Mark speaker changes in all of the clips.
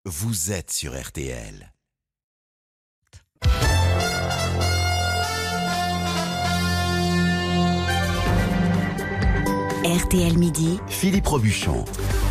Speaker 1: vous êtes sur RTL.
Speaker 2: RTL Midi,
Speaker 1: Philippe Robuchon.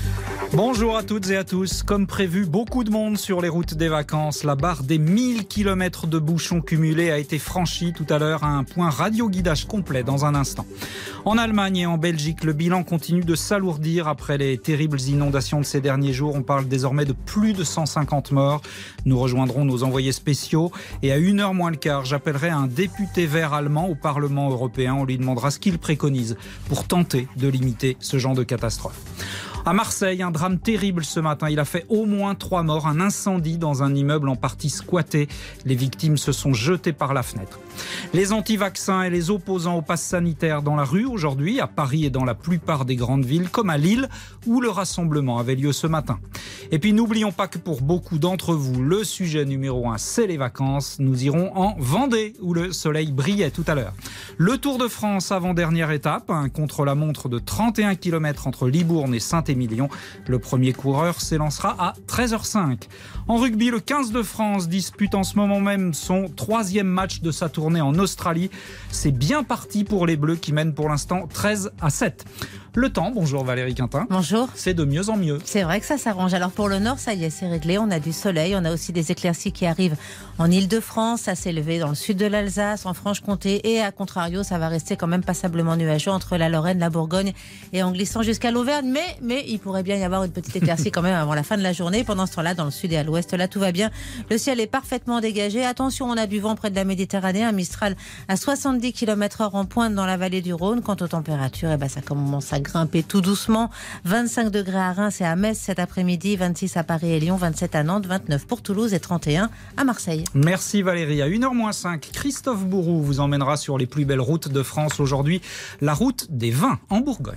Speaker 3: Bonjour à toutes et à tous. Comme prévu, beaucoup de monde sur les routes des vacances. La barre des 1000 km de bouchons cumulés a été franchie tout à l'heure à un point radio-guidage complet dans un instant. En Allemagne et en Belgique, le bilan continue de s'alourdir après les terribles inondations de ces derniers jours. On parle désormais de plus de 150 morts. Nous rejoindrons nos envoyés spéciaux. Et à 1h moins le quart, j'appellerai un député vert allemand au Parlement européen. On lui demandera ce qu'il préconise pour tenter de limiter ce genre de catastrophe. À Marseille, un drame terrible ce matin. Il a fait au moins 3 morts. Un incendie dans un immeuble en partie squatté. Les victimes se sont jetées par la fenêtre. Les anti-vaccins et les opposants au pass sanitaire dans la rue aujourd'hui, à Paris et dans la plupart des grandes villes, comme à Lille, où le rassemblement avait lieu ce matin. Et puis n'oublions pas que pour beaucoup d'entre vous, le sujet numéro 1, c'est les vacances. Nous irons en Vendée, où le soleil brillait tout à l'heure. Le Tour de France, avant-dernière étape, un contre-la-montre de 31 km entre Libourne et Saint-Émilion. Le premier coureur s'élancera à 13h05. En rugby, le 15 de France dispute en ce moment même son 3e match de sa tournée en Australie. C'est bien parti pour les Bleus qui mènent pour l'instant 13-7. Le temps, bonjour Valérie Quintin.
Speaker 4: Bonjour.
Speaker 3: C'est de mieux en mieux.
Speaker 4: C'est vrai que ça s'arrange. Alors pour le nord, ça y est, c'est réglé. On a du soleil, on a aussi des éclaircies qui arrivent en Île-de-France. Ça s'est levé dans le sud de l'Alsace, en Franche-Comté. Et à contrario, ça va rester quand même passablement nuageux entre la Lorraine, la Bourgogne et en glissant jusqu'à l'Auvergne. Mais il pourrait bien y avoir une petite éclaircie quand même avant la fin de la journée. Pendant ce temps-là, dans le sud et à l'ouest, là tout va bien. Le ciel est parfaitement dégagé. Attention, on a du vent près de la Méditerranée. Un Mistral à 70 km/h en pointe dans la vallée du Rhône. Quant aux températures, ça commence à grimper tout doucement. 25 degrés à Reims et à Metz cet après-midi, 26 à Paris et Lyon, 27 à Nantes, 29 pour Toulouse et 31 à Marseille.
Speaker 3: Merci Valérie. À 1h-5, Christophe Bourou vous emmènera sur les plus belles routes de France aujourd'hui. La route des vins en Bourgogne.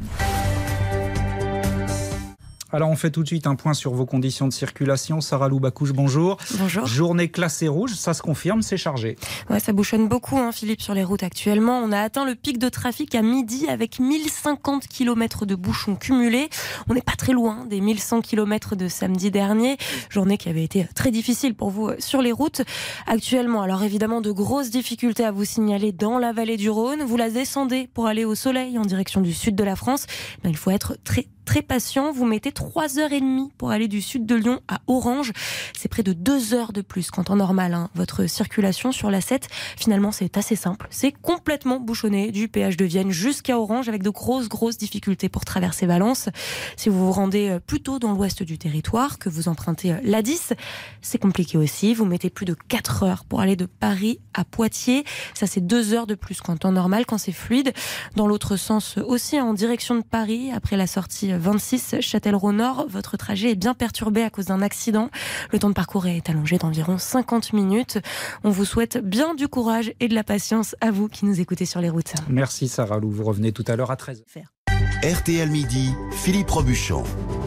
Speaker 3: Alors on fait tout de suite un point sur vos conditions de circulation. Sarah Loubacouche, bonjour.
Speaker 5: Bonjour.
Speaker 3: Journée classée rouge, ça se confirme, c'est chargé.
Speaker 5: Ouais, ça bouchonne beaucoup, Philippe, sur les routes actuellement. On a atteint le pic de trafic à midi avec 1050 km de bouchons cumulés. On n'est pas très loin des 1100 km de samedi dernier. Journée qui avait été très difficile pour vous sur les routes. Actuellement, alors évidemment, de grosses difficultés à vous signaler dans la vallée du Rhône. Vous la descendez pour aller au soleil en direction du sud de la France. Il faut être très patient. Vous mettez 3h30 pour aller du sud de Lyon à Orange. C'est près de 2 heures de plus qu'en temps normal. Votre circulation sur l'A7, finalement, c'est assez simple. C'est complètement bouchonné du péage de Vienne jusqu'à Orange avec de grosses difficultés pour traverser Valence. Si vous vous rendez plutôt dans l'ouest du territoire, que vous empruntez l'A10, c'est compliqué aussi. Vous mettez plus de 4 heures pour aller de Paris à Poitiers. Ça, c'est 2 heures de plus qu'en temps normal quand c'est fluide. Dans l'autre sens aussi, en direction de Paris, après la sortie 26 Châtellerault-Nord, votre trajet est bien perturbé à cause d'un accident. Le temps de parcours est allongé d'environ 50 minutes. On vous souhaite bien du courage et de la patience à vous qui nous écoutez sur les routes.
Speaker 3: Merci Sarah Lou, vous revenez tout à l'heure à 13h.
Speaker 1: RTL Midi, Philippe Robuchon.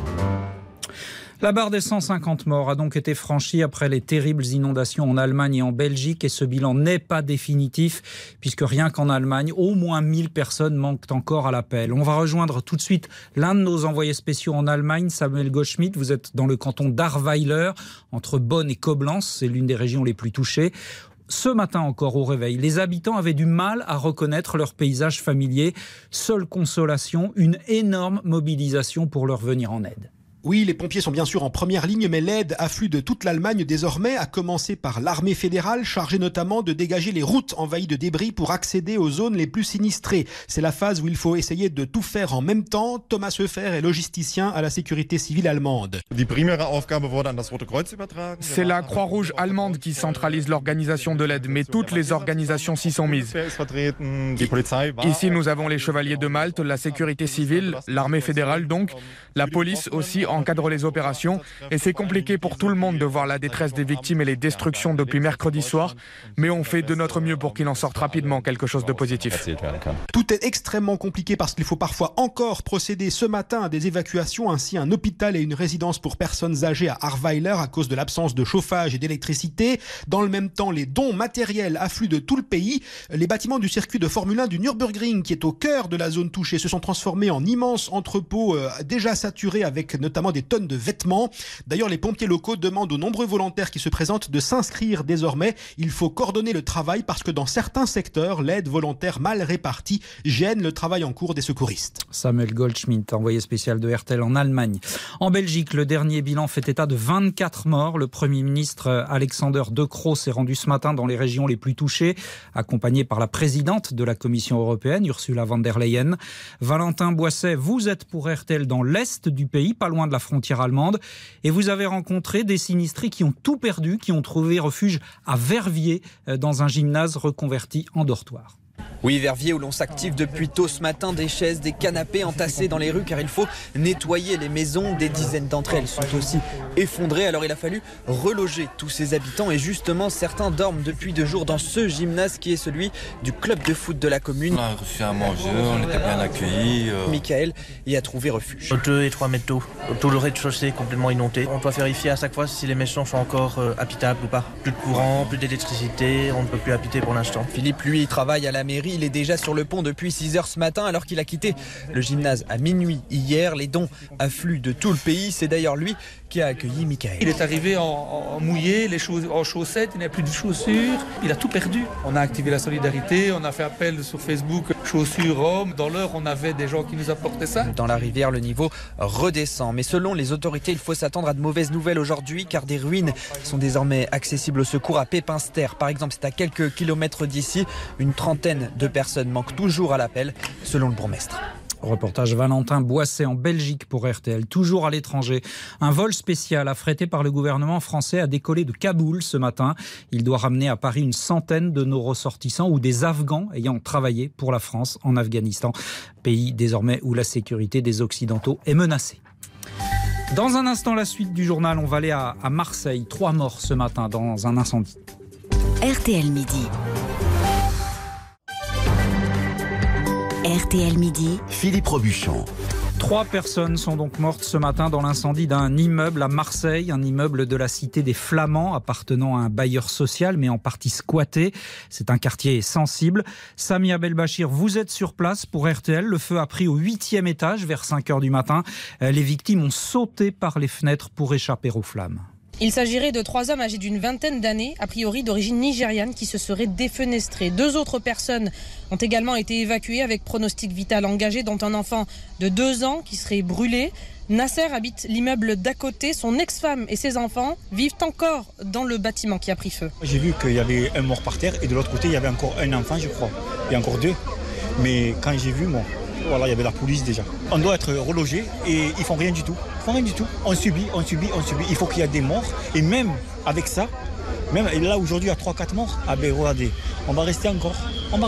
Speaker 3: La barre des 150 morts a donc été franchie après les terribles inondations en Allemagne et en Belgique et ce bilan n'est pas définitif puisque rien qu'en Allemagne, au moins 1000 personnes manquent encore à l'appel. On va rejoindre tout de suite l'un de nos envoyés spéciaux en Allemagne, Samuel Goldschmidt. Vous êtes dans le canton d'Ahrweiler, entre Bonn et Koblenz, c'est l'une des régions les plus touchées. Ce matin encore au réveil, les habitants avaient du mal à reconnaître leur paysage familier. Seule consolation, une énorme mobilisation pour leur venir en aide.
Speaker 6: Oui, les pompiers sont bien sûr en première ligne, mais l'aide afflue de toute l'Allemagne désormais, à commencer par l'armée fédérale, chargée notamment de dégager les routes envahies de débris pour accéder aux zones les plus sinistrées. C'est la phase où il faut essayer de tout faire en même temps. Thomas Höfer est logisticien à la sécurité civile allemande.
Speaker 7: C'est la Croix-Rouge allemande qui centralise l'organisation de l'aide, mais toutes les organisations s'y sont mises. Ici, nous avons les Chevaliers de Malte, la sécurité civile, l'armée fédérale donc, la police aussi encadre les opérations et c'est compliqué pour tout le monde de voir la détresse des victimes et les destructions depuis mercredi soir, mais on fait de notre mieux pour qu'il en sorte rapidement quelque chose de positif.
Speaker 6: Tout est extrêmement compliqué parce qu'il faut parfois encore procéder ce matin à des évacuations, ainsi un hôpital et une résidence pour personnes âgées à Ahrweiler à cause de l'absence de chauffage et d'électricité. Dans le même temps, les dons matériels affluent de tout le pays. Les bâtiments du circuit de Formule 1 du Nürburgring, qui est au cœur de la zone touchée, se sont transformés en immenses entrepôts déjà saturés avec notamment notamment des tonnes de vêtements. D'ailleurs, les pompiers locaux demandent aux nombreux volontaires qui se présentent de s'inscrire désormais. Il faut coordonner le travail parce que dans certains secteurs, l'aide volontaire mal répartie gêne le travail en cours des secouristes.
Speaker 3: Samuel Goldschmidt, envoyé spécial de RTL en Allemagne. En Belgique, le dernier bilan fait état de 24 morts. Le Premier ministre Alexander De Croo s'est rendu ce matin dans les régions les plus touchées, accompagné par la présidente de la Commission européenne, Ursula von der Leyen. Valentin Boisset, vous êtes pour RTL dans l'est du pays, pas loin de la frontière allemande, et vous avez rencontré des sinistrés qui ont tout perdu, qui ont trouvé refuge à Verviers, dans un gymnase reconverti en dortoir.
Speaker 2: Oui, Verviers où l'on s'active depuis tôt ce matin, des chaises, des canapés entassés dans les rues car il faut nettoyer les maisons. Des dizaines d'entre elles sont aussi effondrées. Alors il a fallu reloger tous ces habitants et justement certains dorment depuis 2 jours dans ce gymnase qui est celui du club de foot de la commune.
Speaker 8: On a reçu à manger, on était bien accueillis.
Speaker 2: Michael y a trouvé refuge.
Speaker 9: 2 et 3 mètres d'eau, tout le rez-de-chaussée complètement inondé. On doit vérifier à chaque fois si les maisons sont encore habitables ou pas. Plus de courant, plus d'électricité, on ne peut plus habiter pour l'instant.
Speaker 2: Philippe, lui, il travaille à la mairie. Il est déjà sur le pont depuis 6h ce matin alors qu'il a quitté le gymnase à minuit hier. Les dons affluent de tout le pays. C'est d'ailleurs lui qui a accueilli Michael.
Speaker 10: Il est arrivé en mouillé, en chaussettes, il n'a plus de chaussures, il a tout perdu. On a activé la solidarité, on a fait appel sur Facebook, chaussures hommes. Dans l'heure, on avait des gens qui nous apportaient ça.
Speaker 2: Dans la rivière, le niveau redescend. Mais selon les autorités, il faut s'attendre à de mauvaises nouvelles aujourd'hui car des ruines sont désormais accessibles au secours à Pépinster. Par exemple, c'est à quelques kilomètres d'ici. Une trentaine de personnes manquent toujours à l'appel, selon le bourgmestre.
Speaker 3: Reportage Valentin Boisset en Belgique pour RTL. Toujours à l'étranger, un vol spécial affrété par le gouvernement français a décollé de Kaboul ce matin. Il doit ramener à Paris une centaine de nos ressortissants ou des Afghans ayant travaillé pour la France en Afghanistan, pays désormais où la sécurité des Occidentaux est menacée. Dans un instant, la suite du journal, on va aller à Marseille. 3 morts ce matin dans un incendie.
Speaker 11: RTL Midi. RTL Midi.
Speaker 1: Philippe Robuchon.
Speaker 3: 3 personnes sont donc mortes ce matin dans l'incendie d'un immeuble à Marseille, un immeuble de la cité des Flamands appartenant à un bailleur social mais en partie squatté. C'est un quartier sensible. Samia Belbachir, vous êtes sur place pour RTL. Le feu a pris au 8e étage vers 5h du matin. Les victimes ont sauté par les fenêtres pour échapper aux flammes.
Speaker 12: Il s'agirait de 3 hommes âgés d'une vingtaine d'années, a priori d'origine nigériane, qui se seraient défenestrés. 2 autres personnes ont également été évacuées avec pronostic vital engagé, dont un enfant de 2 ans qui serait brûlé. Nasser habite l'immeuble d'à côté. Son ex-femme et ses enfants vivent encore dans le bâtiment qui a pris feu.
Speaker 13: J'ai vu qu'il y avait un mort par terre et de l'autre côté, il y avait encore un enfant, je crois. Et encore 2. Mais quand j'ai vu, voilà, il y avait la police déjà. On doit être relogé et ils font rien du tout. On subit. Il faut qu'il y ait des morts. Et même avec ça, même là aujourd'hui, il y a 3-4 morts. Ah ben regardez, on va rester encore.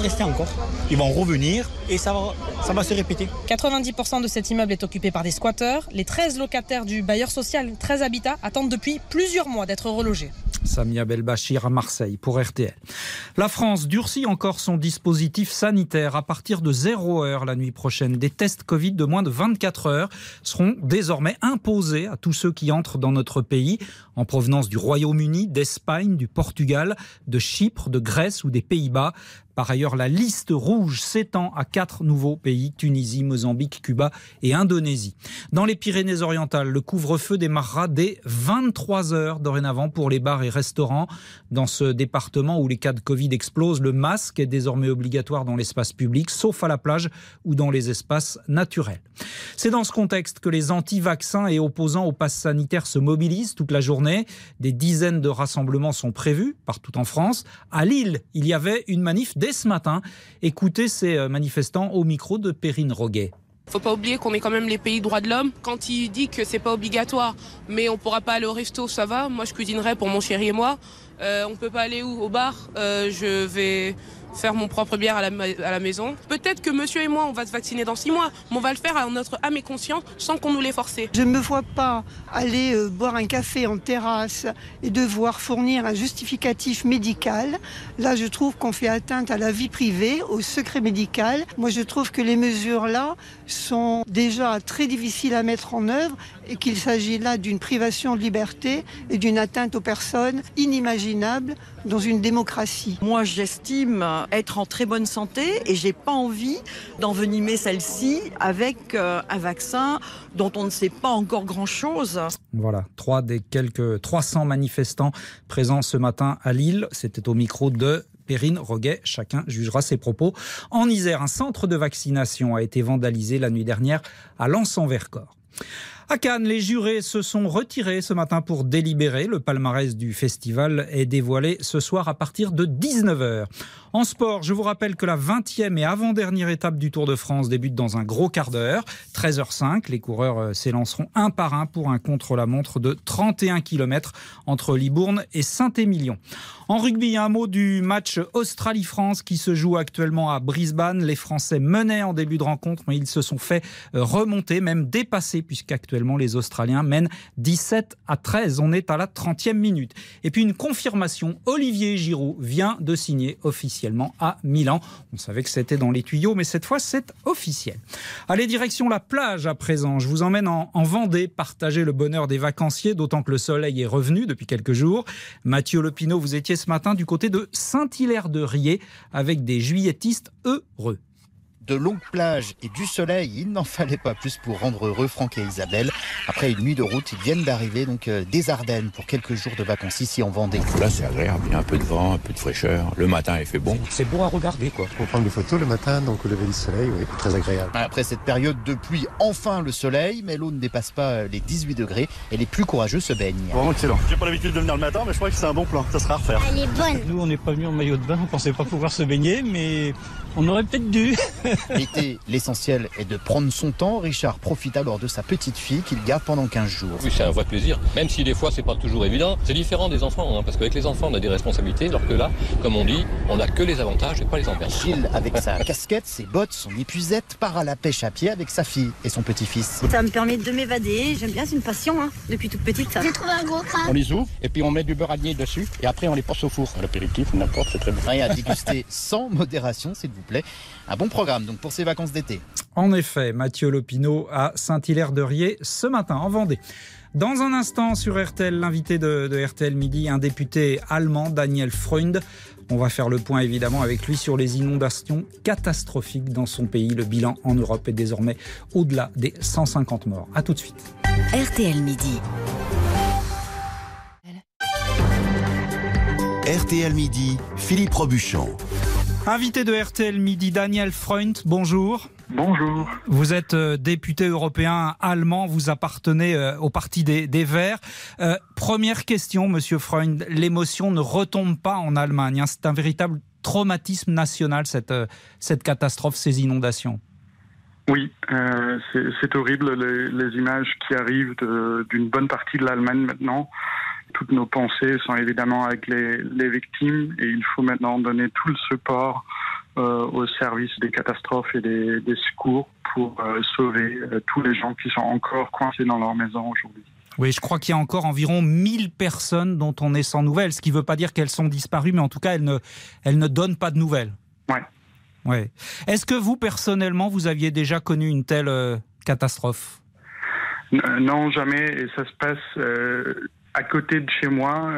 Speaker 13: Ils vont revenir et ça va se répéter.
Speaker 12: 90% de cet immeuble est occupé par des squatteurs. Les 13 locataires du bailleur social 13 Habitat attendent depuis plusieurs mois d'être relogés.
Speaker 3: Samia Belbachir à Marseille pour RTL. La France durcit encore son dispositif sanitaire. À partir de 0h la nuit prochaine, des tests Covid de moins de 24 heures seront désormais imposés à tous ceux qui entrent dans notre pays en provenance du Royaume-Uni, d'Espagne, du Portugal, de Chypre, de Grèce ou des Pays-Bas. Par ailleurs, la liste rouge s'étend à 4 nouveaux pays, Tunisie, Mozambique, Cuba et Indonésie. Dans les Pyrénées-Orientales, le couvre-feu démarrera dès 23h dorénavant pour les bars et restaurants. Dans ce département où les cas de Covid explosent, le masque est désormais obligatoire dans l'espace public, sauf à la plage ou dans les espaces naturels. C'est dans ce contexte que les anti-vaccins et opposants au pass sanitaire se mobilisent toute la journée. Des dizaines de rassemblements sont prévus partout en France. À Lille, il y avait une manif dès ce matin. Écoutez ces manifestants au micro de Perrine Roguet.
Speaker 14: Faut pas oublier qu'on est quand même les pays droits de l'homme. Quand il dit que c'est pas obligatoire, mais on pourra pas aller au resto, ça va. Moi, je cuisinerai pour mon chéri et moi. On peut pas aller où? Au bar. Je vais faire mon propre bière à la maison. Peut-être que monsieur et moi, on va se vacciner dans 6 mois, mais on va le faire à notre âme et conscience sans qu'on nous l'ait forcé.
Speaker 15: Je ne me vois pas aller boire un café en terrasse et devoir fournir un justificatif médical. Là, je trouve qu'on fait atteinte à la vie privée, au secret médical. Moi, je trouve que les mesures là sont déjà très difficiles à mettre en œuvre et qu'il s'agit là d'une privation de liberté et d'une atteinte aux personnes inimaginable dans une démocratie.
Speaker 16: Moi, j'estime être en très bonne santé et j'ai pas envie d'envenimer celle-ci avec un vaccin dont on ne sait pas encore grand-chose.
Speaker 3: Voilà, 3 des quelques 300 manifestants présents ce matin à Lille. C'était au micro de Perrine Roguet, chacun jugera ses propos. En Isère, un centre de vaccination a été vandalisé la nuit dernière à Lens-en-Vercors. À Cannes, les jurés se sont retirés ce matin pour délibérer. Le palmarès du festival est dévoilé ce soir à partir de 19h. En sport, je vous rappelle que la 20e et avant-dernière étape du Tour de France débute dans un gros quart d'heure. 13h05, les coureurs s'élanceront un par un pour un contre-la-montre de 31 km entre Libourne et Saint-Émilion. En rugby, un mot du match Australie-France qui se joue actuellement à Brisbane. Les Français menaient en début de rencontre, mais ils se sont fait remonter, même dépasser, puisqu'actuellement les Australiens mènent 17-13. On est à la 30e minute. Et puis une confirmation, Olivier Giroud vient de signer officiellement à Milan. On savait que c'était dans les tuyaux, mais cette fois c'est officiel. Allez, direction la plage à présent. Je vous emmène en Vendée, partager le bonheur des vacanciers, d'autant que le soleil est revenu depuis quelques jours. Mathieu Lepineau, vous étiez ce matin du côté de Saint-Hilaire-de-Riez avec des juilletistes heureux.
Speaker 17: De longues plages et du soleil, il n'en fallait pas plus pour rendre heureux Franck et Isabelle. Après une nuit de route, ils viennent d'arriver donc des Ardennes pour quelques jours de vacances ici en Vendée.
Speaker 18: Là c'est agréable, il y a un peu de vent, un peu de fraîcheur. Le matin il fait bon. C'est beau à regarder quoi.
Speaker 19: Pour prendre des photos le matin, donc au lever du soleil, oui, très agréable.
Speaker 17: Après cette période de pluie, enfin le soleil, mais l'eau ne dépasse pas les 18 degrés et les plus courageux se baignent.
Speaker 19: Vraiment excellent. J'ai pas l'habitude de venir le matin, mais je crois que c'est un bon plan, ça sera à refaire.
Speaker 20: Elle est bonne.
Speaker 21: Nous on n'est pas venus en maillot de bain, on pensait pas pouvoir se baigner, mais on aurait peut-être dû.
Speaker 17: L'été, l'essentiel est de prendre son temps. Richard profite alors de sa petite fille qu'il garde pendant 15 jours.
Speaker 22: Oui, c'est un vrai plaisir, même si des fois c'est pas toujours évident. C'est différent des enfants, parce qu'avec les enfants on a des responsabilités, alors que là, comme on dit, on n'a que les avantages et pas les inconvénients.
Speaker 17: Gilles, avec sa casquette, ses bottes, son épuisette, part à la pêche à pied avec sa fille et son petit-fils.
Speaker 20: Ça me permet de m'évader, j'aime bien, c'est une passion, depuis toute petite. Ça. J'ai trouvé un gros crabe.
Speaker 18: On les ouvre et puis on met du beurre aligné dessus et après on les passe au four. L'apéritif, n'importe, c'est très bon.
Speaker 17: Rien à déguster sans modération, s'il vous plaît. Un bon programme donc pour ces vacances d'été.
Speaker 3: En effet, Mathieu Lepineau à Saint-Hilaire-de-Riez ce matin en Vendée. Dans un instant sur RTL, l'invité de RTL Midi, un député allemand, Daniel Freund. On va faire le point évidemment avec lui sur les inondations catastrophiques dans son pays. Le bilan en Europe est désormais au-delà des 150 morts. A tout de suite.
Speaker 11: RTL Midi.
Speaker 1: RTL Midi, Philippe Robuchon.
Speaker 3: Invité de RTL Midi, Daniel Freund, bonjour.
Speaker 23: Bonjour.
Speaker 3: Vous êtes député européen allemand, vous appartenez au parti des Verts. Première question, monsieur Freund, l'émotion ne retombe pas en Allemagne. C'est un véritable traumatisme national, cette catastrophe, ces inondations.
Speaker 23: Oui, c'est horrible, les images qui arrivent d'une bonne partie de l'Allemagne maintenant. Toutes nos pensées sont évidemment avec les victimes et il faut maintenant donner tout le support au service des catastrophes et des secours pour sauver tous les gens qui sont encore coincés dans leur maison aujourd'hui.
Speaker 3: Oui, je crois qu'il y a encore environ 1000 personnes dont on est sans nouvelles, ce qui ne veut pas dire qu'elles sont disparues, mais en tout cas, elles ne donnent pas de nouvelles.
Speaker 23: Ouais.
Speaker 3: Ouais. Est-ce que vous, personnellement, vous aviez déjà connu une telle catastrophe ?
Speaker 23: Non, jamais, et ça se passe... à côté de chez moi,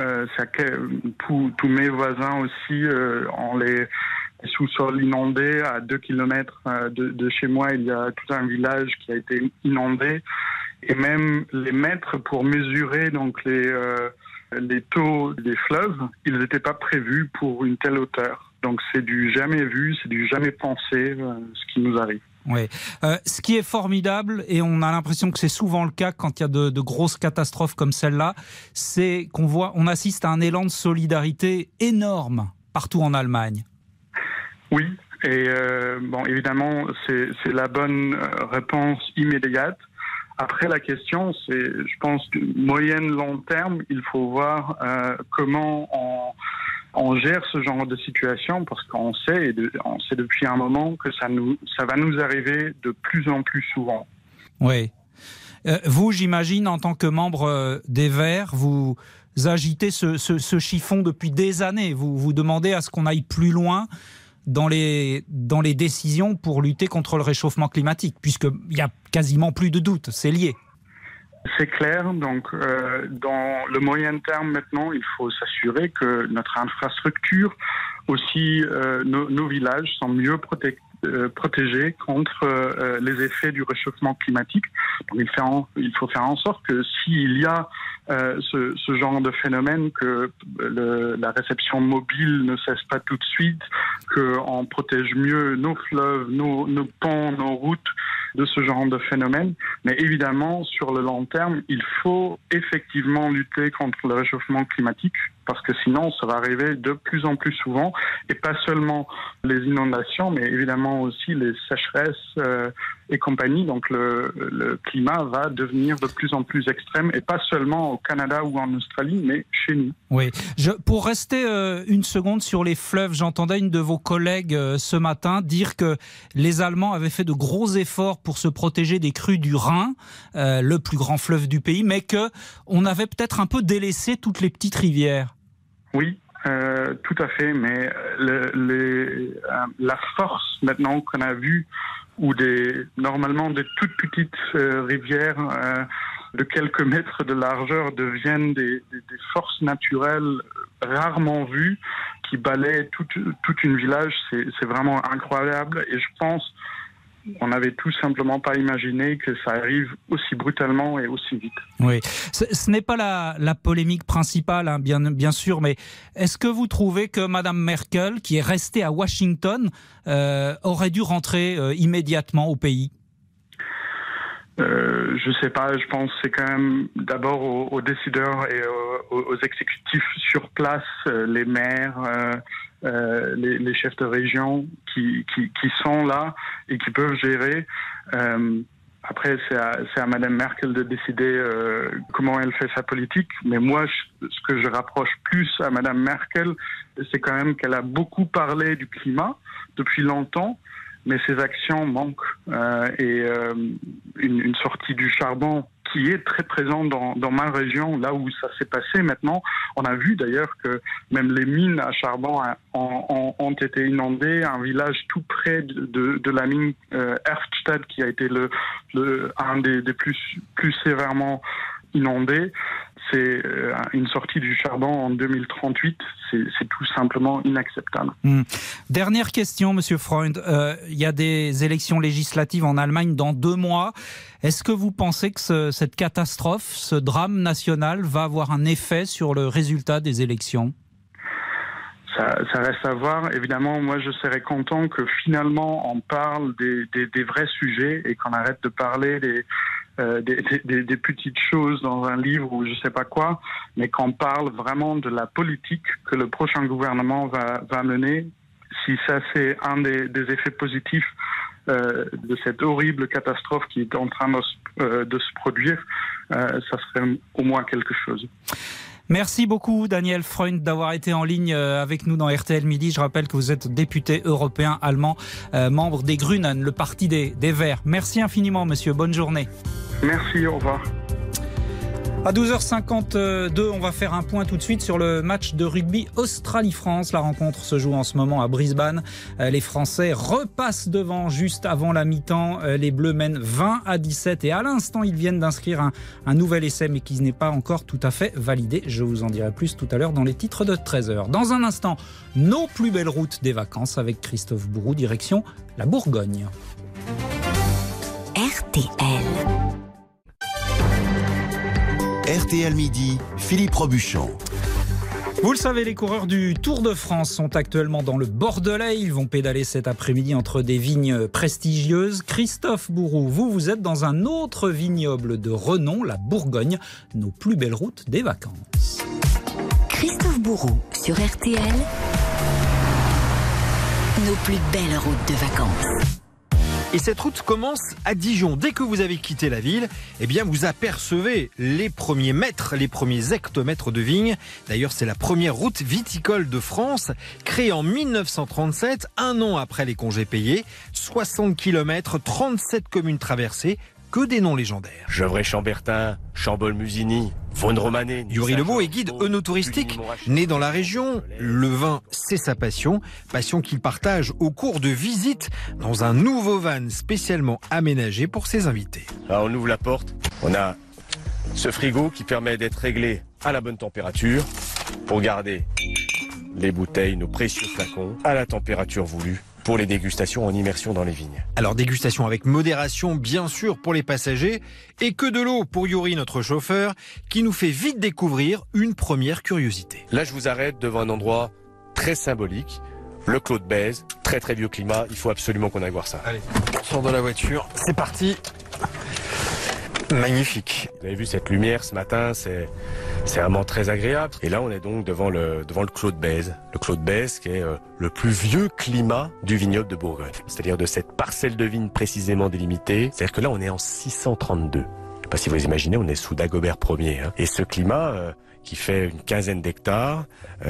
Speaker 23: tous mes voisins aussi ont les sous-sols inondés. À 2 kilomètres de chez moi, il y a tout un village qui a été inondé. Et même les mètres pour mesurer donc les taux des fleuves, ils n'étaient pas prévus pour une telle hauteur. Donc c'est du jamais vu, c'est du jamais pensé ce qui nous arrive.
Speaker 3: Oui. Ce qui est formidable, et on a l'impression que c'est souvent le cas quand il y a de grosses catastrophes comme celle-là, c'est qu'on assiste à un élan de solidarité énorme partout en Allemagne.
Speaker 23: Oui, et évidemment, c'est la bonne réponse immédiate. Après, la question, c'est, je pense, moyen-long terme, il faut voir comment on gère ce genre de situation, parce qu'on sait depuis un moment que ça va nous arriver de plus en plus souvent.
Speaker 3: Oui. Vous, j'imagine, en tant que membre des Verts, vous agitez ce chiffon depuis des années. Vous demandez à ce qu'on aille plus loin dans les décisions pour lutter contre le réchauffement climatique, puisqu'il n'y a quasiment plus de doute, c'est lié.
Speaker 23: C'est clair, donc dans le moyen terme maintenant, il faut s'assurer que notre infrastructure, aussi nos villages sont mieux protégés contre les effets du réchauffement climatique. Donc il faut faire en sorte que s'il y a ce genre de phénomène, que la réception mobile ne cesse pas tout de suite, qu'on protège mieux nos fleuves, nos ponts, nos routes de ce genre de phénomène. Mais évidemment, sur le long terme, il faut effectivement lutter contre le réchauffement climatique, parce que sinon, ça va arriver de plus en plus souvent, et pas seulement les inondations, mais évidemment aussi les sécheresses et compagnie. Donc le climat va devenir de plus en plus extrême, et pas seulement au Canada ou en Australie, mais chez nous.
Speaker 3: Oui. Pour rester une seconde sur les fleuves, j'entendais une de vos collègues ce matin dire que les Allemands avaient fait de gros efforts pour se protéger des crues du Rhin, le plus grand fleuve du pays, mais qu'on avait peut-être un peu délaissé toutes les petites rivières.
Speaker 23: Oui, tout à fait, mais la force maintenant qu'on a vue, où normalement des toutes petites rivières de quelques mètres de largeur deviennent des forces naturelles rarement vues, qui balayent toute une village, c'est vraiment incroyable. Et je pense qu'on n'avait tout simplement pas imaginé que ça arrive aussi brutalement et aussi vite.
Speaker 3: Oui, ce n'est pas la polémique principale, hein, bien sûr, mais est-ce que vous trouvez que Mme Merkel, qui est restée à Washington, aurait dû rentrer immédiatement au pays ?
Speaker 23: Je sais pas, je pense que c'est quand même d'abord aux décideurs et aux exécutifs sur place, les maires, les chefs de région qui sont là et qui peuvent gérer. Après, c'est à Mme Merkel de décider comment elle fait sa politique. Mais moi, ce que je rapproche plus à Mme Merkel, c'est quand même qu'elle a beaucoup parlé du climat depuis longtemps, mais ses actions manquent. Et une sortie du charbon qui est très présente dans ma région, là où ça s'est passé maintenant. On a vu d'ailleurs que même les mines à charbon ont été inondées. Un village tout près de la mine Erftstadt, qui a été un des plus sévèrement inondés. C'est une sortie du charbon en 2038. C'est tout simplement inacceptable.
Speaker 3: Dernière question, Monsieur Freund. Il y a des élections législatives en Allemagne dans 2 mois. Est-ce que vous pensez que cette catastrophe, ce drame national, va avoir un effet sur le résultat des élections ?
Speaker 23: Ça reste à voir. Évidemment, moi, je serais content que finalement on parle des vrais sujets et qu'on arrête de parler des petites choses dans un livre ou je sais pas quoi, mais qu'on parle vraiment de la politique que le prochain gouvernement va mener. Si ça, c'est un des effets positifs de cette horrible catastrophe qui est en train de se produire, ça serait au moins quelque chose.
Speaker 3: Merci beaucoup Daniel Freund d'avoir été en ligne avec nous dans RTL Midi. Je rappelle que vous êtes député européen allemand, membre des Grünen, le parti des Verts. Merci infiniment monsieur, bonne journée.
Speaker 23: Merci, au revoir.
Speaker 3: À 12h52, on va faire un point tout de suite sur le match de rugby Australie-France. La rencontre se joue en ce moment à Brisbane. Les Français repassent devant juste avant la mi-temps. Les Bleus mènent 20-17 et à l'instant, ils viennent d'inscrire un nouvel essai mais qui n'est pas encore tout à fait validé. Je vous en dirai plus tout à l'heure dans les titres de 13h. Dans un instant, nos plus belles routes des vacances avec Christophe Bourou, direction la Bourgogne.
Speaker 11: RTL.
Speaker 1: RTL Midi, Philippe Robuchon.
Speaker 3: Vous le savez, les coureurs du Tour de France sont actuellement dans le Bordelais. Ils vont pédaler cet après-midi entre des vignes prestigieuses. Christophe Bourou, vous êtes dans un autre vignoble de renom, la Bourgogne, nos plus belles routes des vacances.
Speaker 11: Christophe Bourou sur RTL, nos plus belles routes de vacances.
Speaker 4: Et cette route commence à Dijon. Dès que vous avez quitté la ville, eh bien vous apercevez les premiers mètres, les premiers hectomètres de vignes. D'ailleurs, c'est la première route viticole de France, créée en 1937, un an après les congés payés. 60 km, 37 communes traversées. Que des noms légendaires.
Speaker 5: Gevrey-Chambertin, Chambol-Musigny, Vaune-Romanée.
Speaker 4: Yuri Lebeau est guide œnotouristique. Né dans la région, le vin, c'est sa passion. Passion qu'il partage au cours de visites dans un nouveau van spécialement aménagé pour ses invités.
Speaker 5: Alors on ouvre la porte, on a Ce frigo qui permet d'être réglé à la bonne température pour garder les bouteilles, nos précieux flacons, à la température voulue pour les dégustations en immersion dans les vignes.
Speaker 4: Alors dégustation avec modération bien sûr pour les passagers et que de l'eau pour Yuri, notre chauffeur, qui nous fait vite découvrir une première curiosité.
Speaker 5: Là je vous arrête devant un endroit très symbolique, le Clos de Bèze, très très vieux climat, il faut absolument qu'on aille voir ça.
Speaker 4: Allez, on sort de la voiture, c'est parti. Magnifique.
Speaker 5: Vous avez vu cette lumière ce matin, c'est vraiment très agréable. Et là, on est donc devant le Clos de Bèze. Le Clos de Bèze qui est le plus vieux climat du vignoble de Bourgogne. C'est-à-dire de cette parcelle de vigne précisément délimitée. C'est-à-dire que là, on est en 632. Je sais pas si vous imaginez, on est sous Dagobert Ier. Et ce climat, qui fait une quinzaine d'hectares,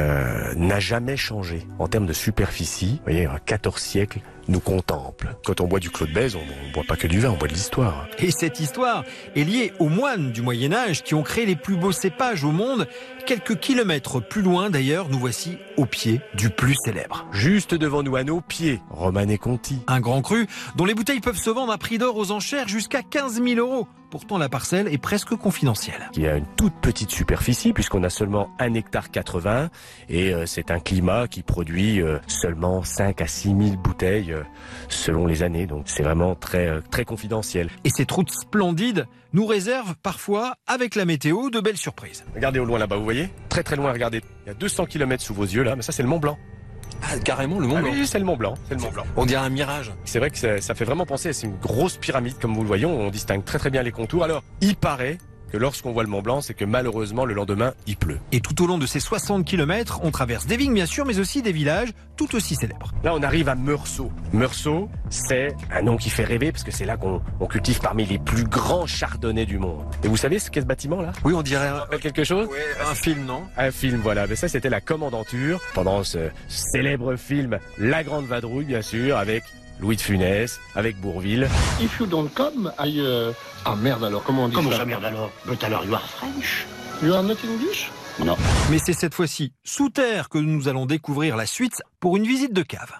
Speaker 5: n'a jamais changé en termes de superficie. Vous voyez, 14 siècles nous contemple. Quand on boit du Clos de Bèze, on ne boit pas que du vin, on boit de l'histoire.
Speaker 4: Et cette histoire est liée aux moines du Moyen-Âge qui ont créé les plus beaux cépages au monde. Quelques kilomètres plus loin d'ailleurs, nous voici au pied du plus célèbre.
Speaker 5: Juste devant nous, à nos pieds, Romanée Conti.
Speaker 4: Un grand cru dont les bouteilles peuvent se vendre à prix d'or aux enchères jusqu'à 15 000 €. Pourtant, la parcelle est presque confidentielle.
Speaker 5: Il y a une toute petite superficie puisqu'on a seulement 1,80 hectare et c'est un climat qui produit seulement 5 à 6 000 bouteilles selon les années. Donc c'est vraiment très, très confidentiel.
Speaker 4: Et cette route splendide nous réserve parfois, avec la météo, de belles surprises.
Speaker 5: Regardez au loin là-bas, vous voyez ? Très très loin, regardez. Il y a 200 km sous vos yeux là, mais ça c'est le Mont Blanc.
Speaker 4: Ah, carrément le Mont Blanc.
Speaker 5: Oui, c'est le Mont Blanc. C'est le Mont Blanc.
Speaker 4: On dirait un mirage.
Speaker 5: C'est vrai que ça fait vraiment penser, c'est une grosse pyramide comme vous le voyez, on distingue très très bien les contours. Alors, il paraît que lorsqu'on voit le Mont Blanc, c'est que malheureusement le lendemain, il pleut.
Speaker 4: Et tout au long de ces 60 km, on traverse des vignes bien sûr, mais aussi des villages tout aussi célèbres.
Speaker 5: Là, on arrive à Meursault. Meursault, c'est un nom qui fait rêver parce que c'est là qu'on cultive parmi les plus grands chardonnays du monde. Et vous savez ce qu'est ce bâtiment là ?
Speaker 4: Oui, on dirait
Speaker 5: quelque chose ?
Speaker 4: Oui, un film, non ?
Speaker 5: Un film, voilà. Mais ça, c'était la commandanture pendant ce célèbre film La Grande Vadrouille, bien sûr, avec Louis de Funès, avec Bourvil.
Speaker 6: If you don't come, Ah merde alors, comment on dit
Speaker 7: Comment
Speaker 6: ça ?
Speaker 7: ça merde alors? But alors you are French?
Speaker 6: You are not English?
Speaker 7: Non.
Speaker 4: Mais c'est cette fois-ci sous terre que nous allons découvrir la suite pour une visite de cave.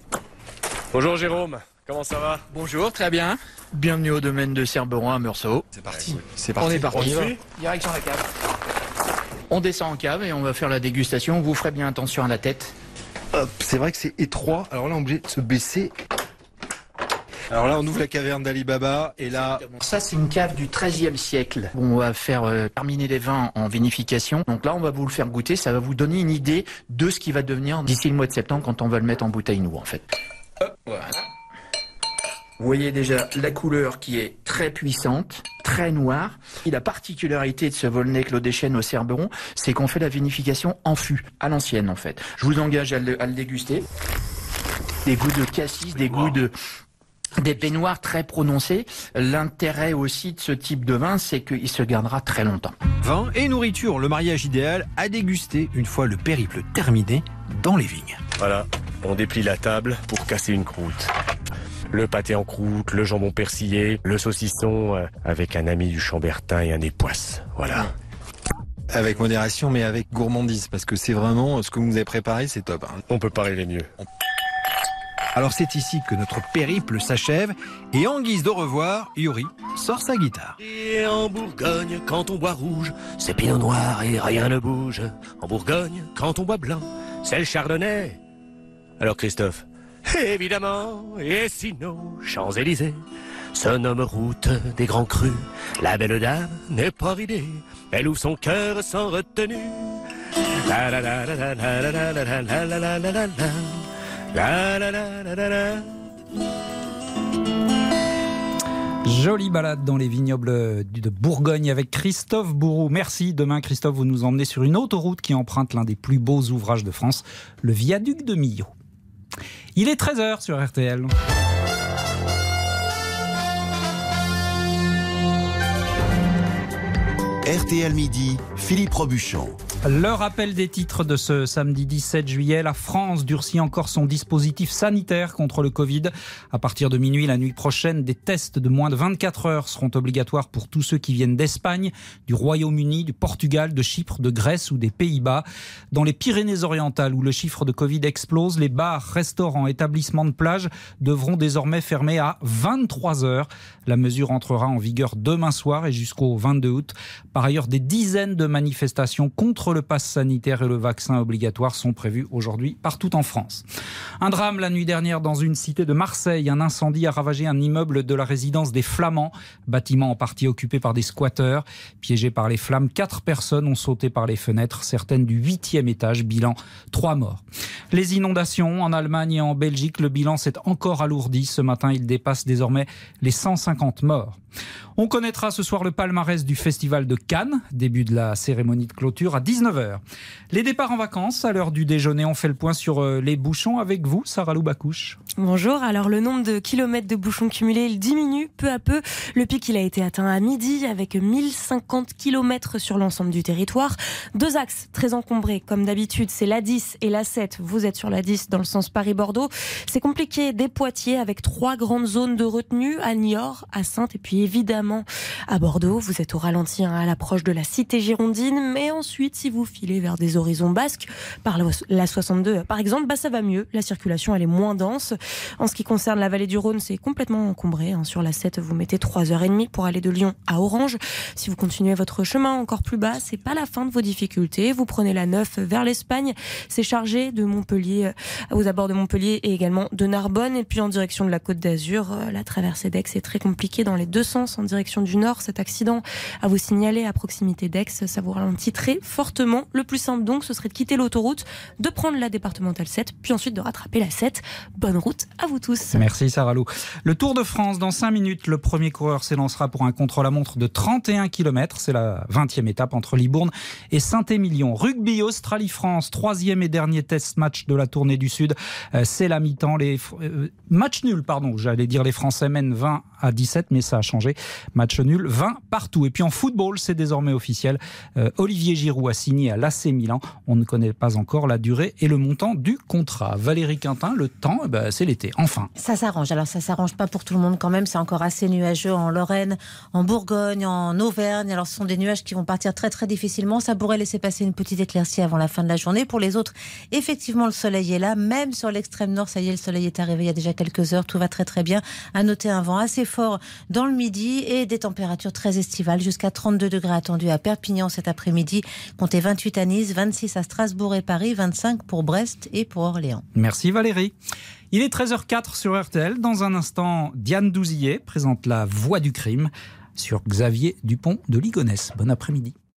Speaker 5: Bonjour Jérôme, comment ça va ?
Speaker 8: Bonjour, très bien. Bienvenue au domaine de Cerberon à Meursault.
Speaker 4: C'est parti.
Speaker 8: On est parti. Direction la cave. On descend en cave et on va faire la dégustation. Vous ferez bien attention à la tête.
Speaker 24: Hop, c'est vrai que c'est étroit. Alors là, on est obligé de se baisser. Alors là, on ouvre la caverne d'Ali Baba et là...
Speaker 8: Ça, c'est une cave du XIIIe siècle. On va faire terminer les vins en vinification. Donc là, on va vous le faire goûter. Ça va vous donner une idée de ce qui va devenir d'ici le mois de septembre quand on va le mettre en bouteille, nous, en fait. Voilà. Vous voyez déjà la couleur qui est très puissante, très noire. Et la particularité de ce Volnay Clos des Chênes au Cerberon, c'est qu'on fait la vinification en fût, à l'ancienne, en fait. Je vous engage à le déguster. Des goûts de cassis, des goûts d'épée noire très prononcés. L'intérêt aussi de ce type de vin, c'est qu'il se gardera très longtemps.
Speaker 4: Vin et nourriture, le mariage idéal à déguster une fois le périple terminé dans les vignes.
Speaker 5: Voilà, on déplie la table pour casser une croûte. Le pâté en croûte, le jambon persillé, le saucisson avec un ami du Chambertin et un époisse. Voilà.
Speaker 24: Avec modération, mais avec gourmandise, parce que c'est vraiment ce que vous nous avez préparé, c'est top. Hein.
Speaker 5: On peut pas rêver mieux.
Speaker 4: Alors c'est ici que notre périple s'achève et en guise de revoir, Yuri sort sa guitare.
Speaker 7: Et en Bourgogne, quand on boit rouge, c'est pinot noir et rien ne bouge. En Bourgogne, quand on boit blanc,
Speaker 5: c'est le chardonnay. Alors Christophe ? Évidemment, et sinon, Champs-Élysées se nomme route des grands crus. La belle dame n'est pas ridée, elle ouvre son cœur sans retenue. La la la la la la la la la la la la la la. La la la la la la.
Speaker 3: Jolie balade dans les vignobles de Bourgogne avec Christophe Bourroux. Merci. Demain, Christophe, vous nous emmenez sur une autoroute qui emprunte l'un des plus beaux ouvrages de France, le viaduc de Millau. Il est 13h sur RTL.
Speaker 1: RTL Midi, Philippe Robuchon.
Speaker 3: Le rappel des titres de ce samedi 17 juillet. La France durcit encore son dispositif sanitaire contre le Covid. À partir de minuit, la nuit prochaine, des tests de moins de 24 heures seront obligatoires pour tous ceux qui viennent d'Espagne, du Royaume-Uni, du Portugal, de Chypre, de Grèce ou des Pays-Bas. Dans les Pyrénées-Orientales, où le chiffre de Covid explose, les bars, restaurants, établissements de plage devront désormais fermer à 23 heures. La mesure entrera en vigueur demain soir et jusqu'au 22 août. Par ailleurs, des dizaines de manifestations contre le pass sanitaire et le vaccin obligatoire sont prévus aujourd'hui partout en France. Un drame la nuit dernière dans une cité de Marseille. Un incendie a ravagé un immeuble de la résidence des Flamands, bâtiment en partie occupé par des squatteurs. Piégés par les flammes, 4 personnes ont sauté par les fenêtres, certaines du 8e étage, bilan 3 morts. Les inondations en Allemagne et en Belgique, le bilan s'est encore alourdi. Ce matin, il dépasse désormais les 150 morts. On connaîtra ce soir le palmarès du Festival de Cannes, début de la cérémonie de clôture à 19h. Les départs en vacances, à l'heure du déjeuner, on fait le point sur les bouchons avec vous, Sarah Loubacouche.
Speaker 2: Bonjour, alors le nombre de kilomètres de bouchons cumulés, il diminue peu à peu. Le pic, il a été atteint à midi avec 1050 kilomètres sur l'ensemble du territoire. 2 axes très encombrés, comme d'habitude, c'est l'A10 et l'A7. Vous êtes sur l'A10 dans le sens Paris-Bordeaux. C'est compliqué dès Poitiers avec 3 grandes zones de retenue, à Niort, à Saintes et puis évidemment à Bordeaux. Vous êtes au ralenti à l'approche de la cité girondine, mais ensuite, si vous filez vers des horizons basques, par la 62 par exemple, ça va mieux. La circulation, elle est moins dense. En ce qui concerne la vallée du Rhône, c'est complètement encombré. Sur la 7, vous mettez 3h30 pour aller de Lyon à Orange. Si vous continuez votre chemin encore plus bas, c'est pas la fin de vos difficultés. Vous prenez la 9 vers l'Espagne. C'est chargé de Montpellier, aux abords de Montpellier et également de Narbonne. Et puis en direction de la Côte d'Azur, la traversée d'Aix est très compliquée dans les deux sens. En direction du nord, cet accident à vous signaler à proximité d'Aix, ça vous ralentit très fortement. Le plus simple donc, ce serait de quitter l'autoroute, de prendre la départementale 7, puis ensuite de rattraper la 7. Bonne route à vous tous.
Speaker 3: Merci Sarah Lou. Le Tour de France, dans 5 minutes, le premier coureur s'élancera pour un contre-la-montre de 31 km. C'est la 20e étape entre Libourne et Saint-Émilion. Rugby, Australie-France, 3e et dernier test match de la tournée du Sud. C'est la mi-temps. Match nul, j'allais dire les Français mènent 20-17, mais ça a changé. Match nul, 20 partout. Et puis en football, c'est désormais officiel. Olivier Giroud a signé à l'AC Milan. On ne connaît pas encore la durée et le montant du contrat. Valérie Quintin, le temps, c'est l'été. Enfin.
Speaker 9: Ça s'arrange. Alors ça s'arrange pas pour tout le monde quand même. C'est encore assez nuageux en Lorraine, en Bourgogne, en Auvergne. Alors ce sont des nuages qui vont partir très très difficilement. Ça pourrait laisser passer une petite éclaircie avant la fin de la journée. Pour les autres, effectivement, le soleil est là. Même sur l'extrême nord, ça y est, le soleil est arrivé il y a déjà quelques heures. Tout va très très bien. À noter un vent assez fort dans le midi et des températures très estivales, jusqu'à 32 degrés attendus à Perpignan cet après-midi, comptez 28 à Nice, 26 à Strasbourg et Paris, 25 pour Brest et pour Orléans.
Speaker 3: Merci Valérie. Il est 13h04 sur RTL. Dans un instant, Diane Douzillet présente La Voix du crime sur Xavier Dupont de Ligonnès. Bon après-midi.